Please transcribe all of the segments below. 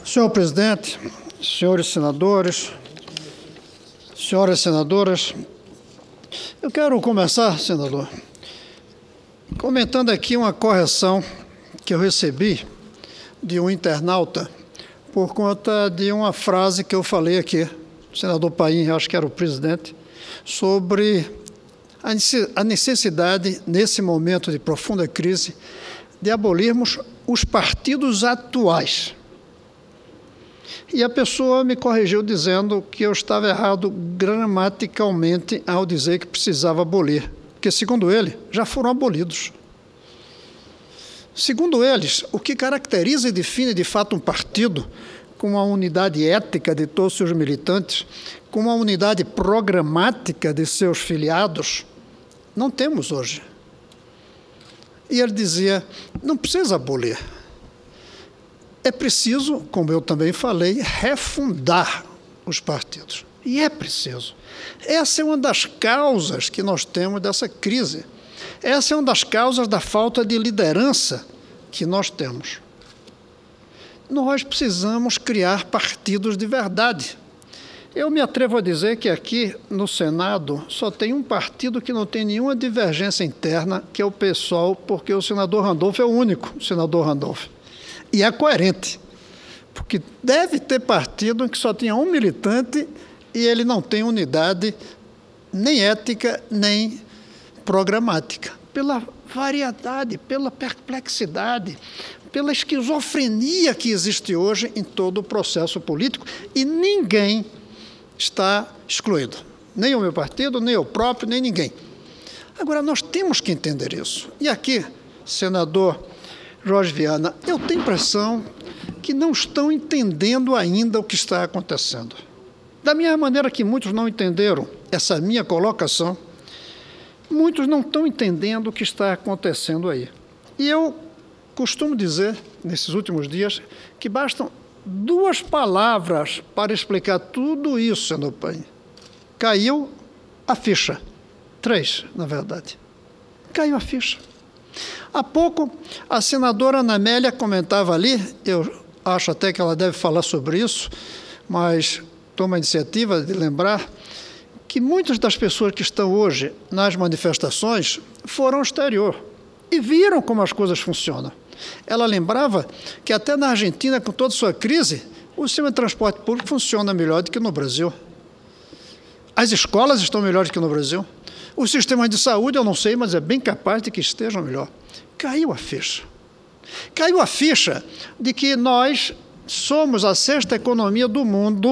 Senhor presidente, senhores senadores, senhoras senadoras, eu quero começar, senador, comentando aqui uma correção que eu recebi de um internauta por conta de uma frase que eu falei aqui, o senador Paim, acho que era o presidente, sobre a necessidade, nesse momento de profunda crise, de abolirmos os partidos atuais. E a pessoa me corrigiu dizendo que eu estava errado gramaticalmente ao dizer que precisava abolir, porque, segundo ele, já foram abolidos. Segundo eles, o que caracteriza e define de fato um partido com uma unidade ética de todos os seus militantes, com uma unidade programática de seus filiados, não temos hoje. E ele dizia, não precisa abolir. É preciso, como eu também falei, refundar os partidos. E é preciso. Essa é uma das causas que nós temos dessa crise. Essa é uma das causas da falta de liderança que nós temos. Nós precisamos criar partidos de verdade. Eu me atrevo a dizer que aqui no Senado só tem um partido que não tem nenhuma divergência interna, que é o PSOL, porque o senador Randolph é o único senador Randolph. E é coerente, porque deve ter partido em que só tinha um militante e ele não tem unidade nem ética, nem programática. Pela variedade, pela perplexidade, pela esquizofrenia que existe hoje em todo o processo político, e ninguém está excluído. Nem o meu partido, nem eu próprio, nem ninguém. Agora, nós temos que entender isso. E aqui, senador Jorge Viana, eu tenho a impressão que não estão entendendo ainda o que está acontecendo. Da mesma maneira que muitos não entenderam essa minha colocação, muitos não estão entendendo o que está acontecendo aí. E eu costumo dizer, nesses últimos dias, que bastam 2 palavras para explicar tudo isso, senador Paim. Caiu a ficha. 3, na verdade. Caiu a ficha. Há pouco, a senadora Ana Amélia comentava ali, eu acho até que ela deve falar sobre isso, mas tomo a iniciativa de lembrar que muitas das pessoas que estão hoje nas manifestações foram ao exterior e viram como as coisas funcionam. Ela lembrava que até na Argentina, com toda a sua crise, o sistema de transporte público funciona melhor do que no Brasil. As escolas estão melhores do que no Brasil. Os sistemas de saúde, eu não sei, mas é bem capaz de que estejam melhor. Caiu a ficha. Caiu a ficha de que nós somos a 6ª economia do mundo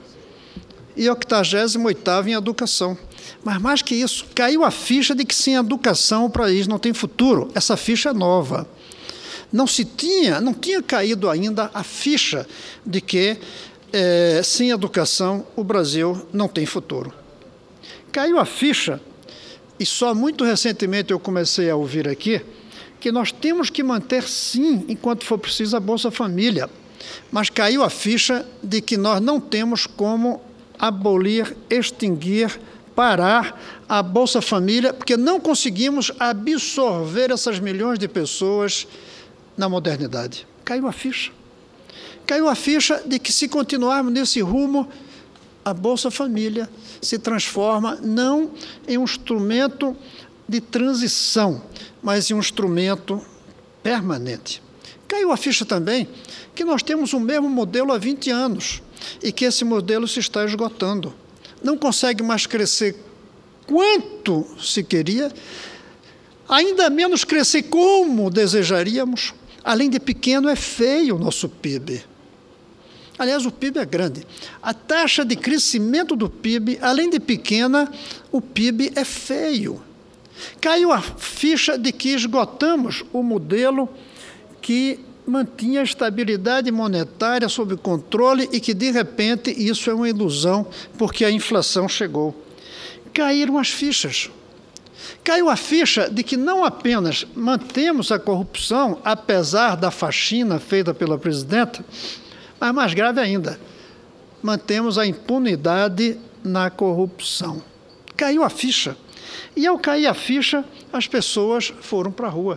e a 88ª em educação. Mas mais que isso, caiu a ficha de que sem educação o país não tem futuro. Essa ficha é nova. Não tinha caído ainda a ficha de que sem educação o Brasil não tem futuro. Caiu a ficha, e só muito recentemente eu comecei a ouvir aqui, que nós temos que manter, sim, enquanto for preciso, a Bolsa Família. Mas caiu a ficha de que nós não temos como abolir, extinguir, parar a Bolsa Família, porque não conseguimos absorver essas milhões de pessoas na modernidade. Caiu a ficha. Caiu a ficha de que, se continuarmos nesse rumo, a Bolsa Família se transforma não em um instrumento de transição, mas em um instrumento permanente. Caiu a ficha também que nós temos o mesmo modelo há 20 anos e que esse modelo se está esgotando. Não consegue mais crescer quanto se queria, ainda menos crescer como desejaríamos. Além de pequeno, é feio o nosso PIB. Aliás, o PIB é grande. A taxa de crescimento do PIB, além de pequena, o PIB é feio. Caiu a ficha de que esgotamos o modelo que mantinha a estabilidade monetária sob controle e que, de repente, isso é uma ilusão, porque a inflação chegou. Caíram as fichas. Caiu a ficha de que não apenas mantemos a corrupção, apesar da faxina feita pela presidenta, mas mais grave ainda, mantemos a impunidade na corrupção. Caiu a ficha. E ao cair a ficha, as pessoas foram para a rua.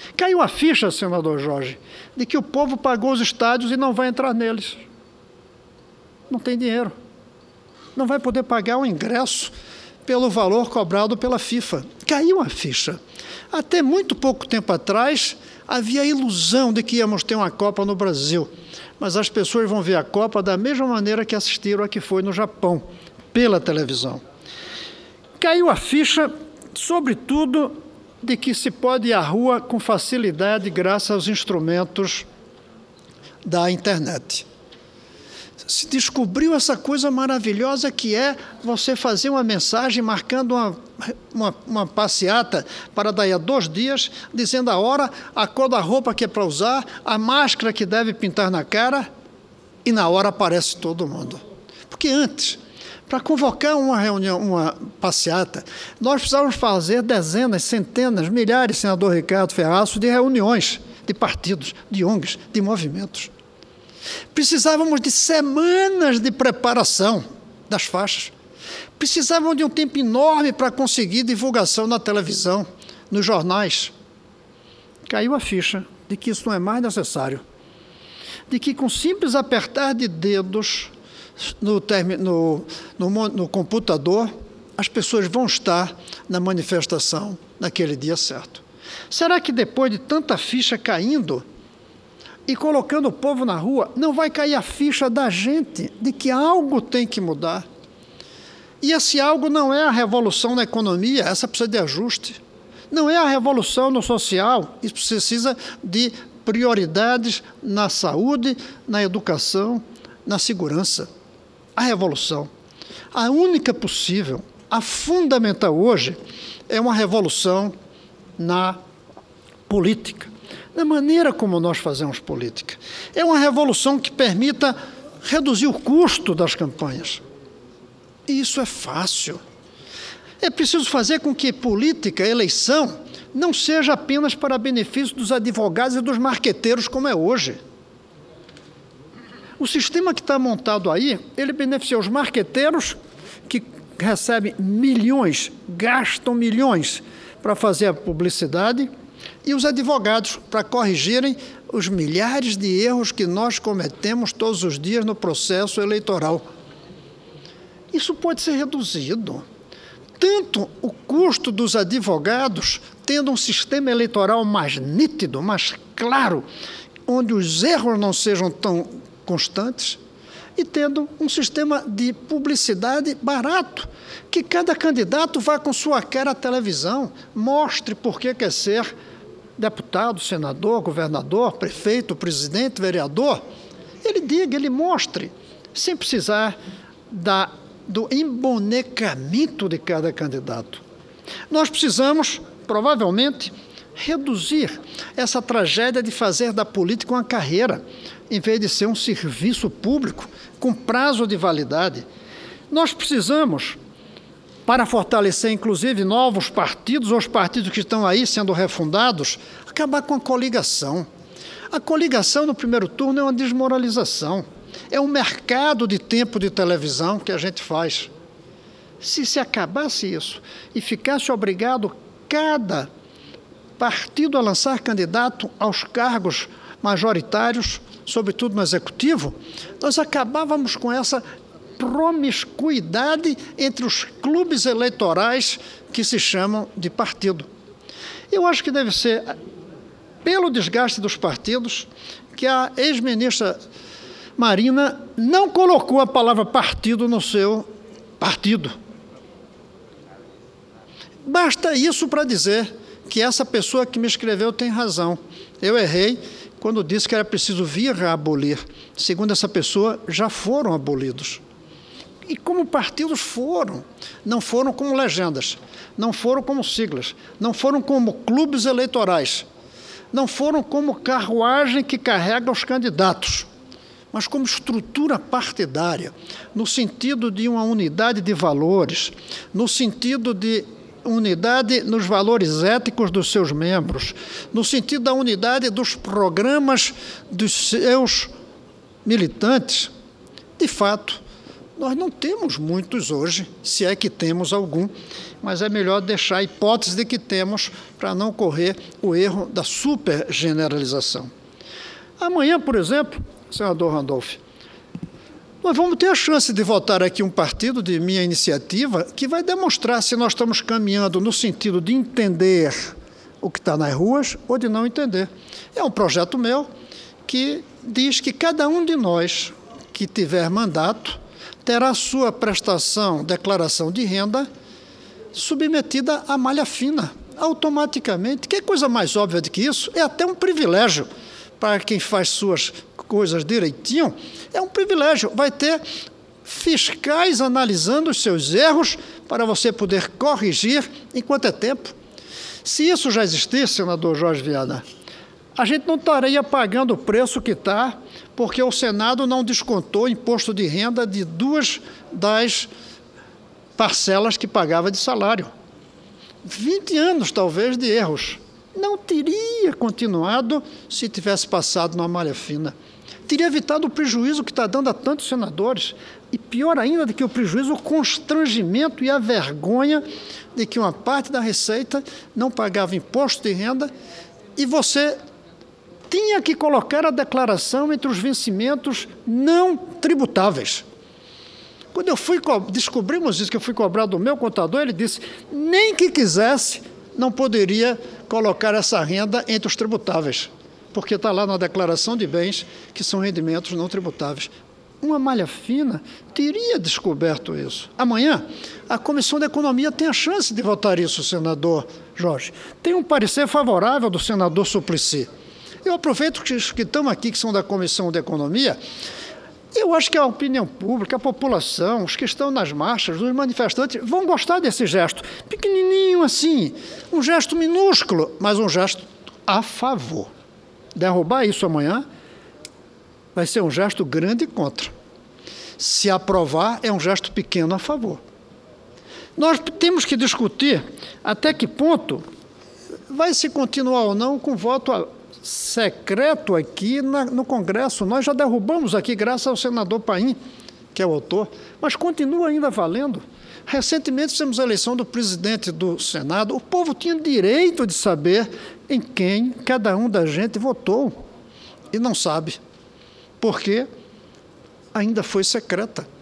Caiu a ficha, senador Jorge, de que o povo pagou os estádios e não vai entrar neles. Não tem dinheiro. Não vai poder pagar o ingresso pelo valor cobrado pela FIFA. Caiu a ficha. Até muito pouco tempo atrás, havia a ilusão de que íamos ter uma Copa no Brasil. Mas as pessoas vão ver a Copa da mesma maneira que assistiram a que foi no Japão, pela televisão. Caiu a ficha, sobretudo, de que se pode ir à rua com facilidade graças aos instrumentos da internet. Se descobriu essa coisa maravilhosa que é você fazer uma mensagem marcando uma passeata para daí a 2 dias, dizendo a hora, a cor da roupa que é para usar, a máscara que deve pintar na cara, e na hora aparece todo mundo. Porque antes, para convocar uma reunião, uma passeata, nós precisávamos fazer dezenas, centenas, milhares, senador Ricardo Ferraço, de reuniões, de partidos, de ONGs, de movimentos. Precisávamos de semanas de preparação das faixas. Precisávamos de um tempo enorme para conseguir divulgação na televisão, nos jornais. Caiu a ficha de que isso não é mais necessário. De que com simples apertar de dedos no computador, as pessoas vão estar na manifestação naquele dia certo. Será que depois de tanta ficha caindo e colocando o povo na rua, não vai cair a ficha da gente de que algo tem que mudar? E esse algo não é a revolução na economia, essa precisa de ajuste. Não é a revolução no social, isso precisa de prioridades na saúde, na educação, na segurança. A revolução, a única possível, a fundamental hoje, é uma revolução na política, na maneira como nós fazemos política. É uma revolução que permita reduzir o custo das campanhas. E isso é fácil. É preciso fazer com que política, eleição, não seja apenas para benefício dos advogados e dos marqueteiros, como é hoje. O sistema que está montado aí, ele beneficia os marqueteiros, que recebem milhões, gastam milhões para fazer a publicidade, e os advogados, para corrigirem os milhares de erros que nós cometemos todos os dias no processo eleitoral. Isso pode ser reduzido. Tanto o custo dos advogados, tendo um sistema eleitoral mais nítido, mais claro, onde os erros não sejam tão constantes, e tendo um sistema de publicidade barato, que cada candidato vá com sua cara à televisão, mostre por que quer ser deputado, senador, governador, prefeito, presidente, vereador. Ele diga, ele mostre, sem precisar do embonecamento de cada candidato. Nós precisamos, provavelmente, reduzir essa tragédia de fazer da política uma carreira, em vez de ser um serviço público com prazo de validade. Nós precisamos, para fortalecer, inclusive, novos partidos, ou os partidos que estão aí sendo refundados, acabar com a coligação. A coligação no primeiro turno é uma desmoralização. É um mercado de tempo de televisão que a gente faz. Se acabasse isso e ficasse obrigado cada partido a lançar candidato aos cargos majoritários, sobretudo no executivo, nós acabávamos com essa promiscuidade entre os clubes eleitorais que se chamam de partido. Eu acho que deve ser pelo desgaste dos partidos que a ex-ministra Marina não colocou a palavra partido no seu partido. Basta isso para dizer que essa pessoa que me escreveu tem razão. Eu errei quando disse que era preciso vir a abolir. Segundo essa pessoa, já foram abolidos. E como partidos foram, não foram como legendas, não foram como siglas, não foram como clubes eleitorais, não foram como carruagem que carrega os candidatos, mas como estrutura partidária, no sentido de uma unidade de valores, no sentido de unidade nos valores éticos dos seus membros, no sentido da unidade dos programas dos seus militantes. De fato, Nós não temos muitos hoje, se é que temos algum, mas é melhor deixar a hipótese de que temos para não correr o erro da supergeneralização. Amanhã, por exemplo, senador Randolph, nós vamos ter a chance de votar aqui um partido de minha iniciativa que vai demonstrar se nós estamos caminhando no sentido de entender o que está nas ruas ou de não entender. É um projeto meu que diz que cada um de nós que tiver mandato terá sua prestação, declaração de renda, submetida à malha fina, automaticamente. Que coisa mais óbvia do que isso? É até um privilégio para quem faz suas coisas direitinho, é um privilégio. Vai ter fiscais analisando os seus erros para você poder corrigir enquanto é tempo. Se isso já existisse, senador Jorge Viana, a gente não estaria pagando o preço que está, porque o Senado não descontou imposto de renda de 2 das parcelas que pagava de salário. 20 anos, talvez, de erros. Não teria continuado se tivesse passado numa malha fina. Teria evitado o prejuízo que está dando a tantos senadores. E pior ainda do que o prejuízo, o constrangimento e a vergonha de que uma parte da receita não pagava imposto de renda e você tinha que colocar a declaração entre os vencimentos não tributáveis. Quando eu descobrimos isso, que eu fui cobrar do meu contador, ele disse, nem que quisesse, não poderia colocar essa renda entre os tributáveis, porque está lá na declaração de bens que são rendimentos não tributáveis. Uma malha fina teria descoberto isso. Amanhã, a Comissão de Economia tem a chance de votar isso, senador Jorge. Tem um parecer favorável do senador Suplicy. Eu aproveito que os que estão aqui, que são da Comissão de Economia, eu acho que a opinião pública, a população, os que estão nas marchas, os manifestantes, vão gostar desse gesto. Pequenininho assim, um gesto minúsculo, mas um gesto a favor. Derrubar isso amanhã vai ser um gesto grande contra. Se aprovar, é um gesto pequeno a favor. Nós temos que discutir até que ponto vai se continuar ou não com voto secreto aqui no Congresso. Nós já derrubamos aqui, graças ao senador Paim, que é o autor, mas continua ainda valendo. Recentemente fizemos a eleição do presidente do Senado. O povo tinha direito de saber em quem cada um da gente votou. E não sabe. Porque ainda foi secreta.